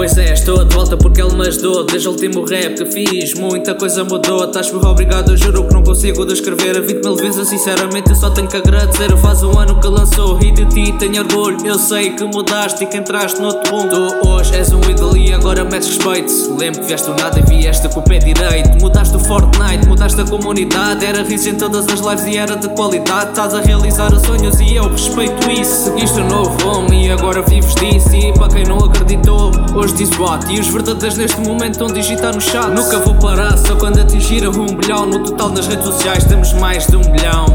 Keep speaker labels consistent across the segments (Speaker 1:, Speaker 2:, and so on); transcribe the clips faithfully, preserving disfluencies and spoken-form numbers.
Speaker 1: Pois é, estou de volta porque ele me ajudou. Desde o último rap que fiz, muita coisa mudou. Estás-me obrigado, eu juro que não consigo descrever a vinte mil vezes, sinceramente eu só tenho que agradecer. Faz um ano que lançou e de ti tenho orgulho. Eu sei que mudaste e que entraste no outro mundo. Tu hoje és um ídolo e agora metes respeito. Lembro que vieste do nada e vieste com o pé direito. Mudaste o Fortnite, mudaste a comunidade. Era riso em todas as lives e era de qualidade. Estás a realizar os sonhos e eu respeito isso. Seguiste um novo rumo e agora vives disso. E para quem não acreditou, hoje diz what? E os verdadeiros neste momento estão a digitar no chat. Nunca vou parar, só quando atingir um bilhão. No total nas redes sociais temos mais de um bilhão.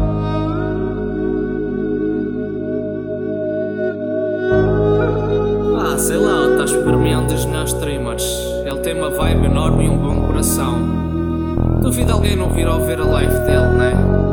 Speaker 1: Ah, sei lá, o Tacho para mim é um dos melhores streamers. Ele tem uma vibe enorme e um bom coração. Duvido alguém não vir ao ver a live dele, né?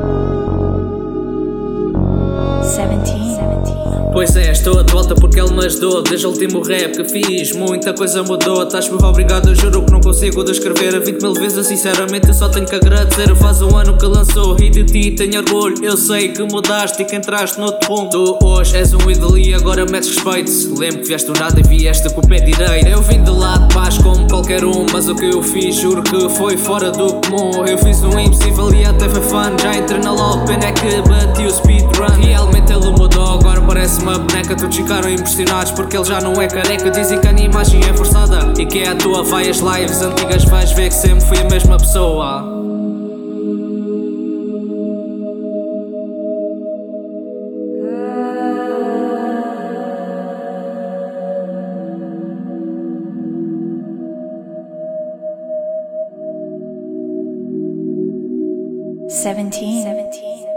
Speaker 2: seventeen.
Speaker 1: Pois é, estou de volta porque ele me ajudou. Desde o último rap que fiz, muita coisa mudou. Estás-me obrigado, eu juro que não consigo descrever a vinte mil vezes, sinceramente eu só tenho que agradecer. Faz um ano que lançou e de ti tenho orgulho. Eu sei que mudaste e que entraste no outro mundo. Tu hoje és um ídolo e agora metes respeito. Lembro que vieste do nada e vieste com o pé direito. Eu vim de lá de paz como qualquer um, mas o que eu fiz juro que foi fora do comum. Eu fiz um impossível e até foi fun. Já entrei na LOL, pena é que bati o speedrun. Realmente ele mudou, agora parece uma boneca. Todos ficaram impressionados porque ele já não é careca. Dizem que a imagem é forçada e que é a tua. Vai às lives antigas, vais ver que sempre fui a mesma pessoa.
Speaker 2: seventeen. seventeen.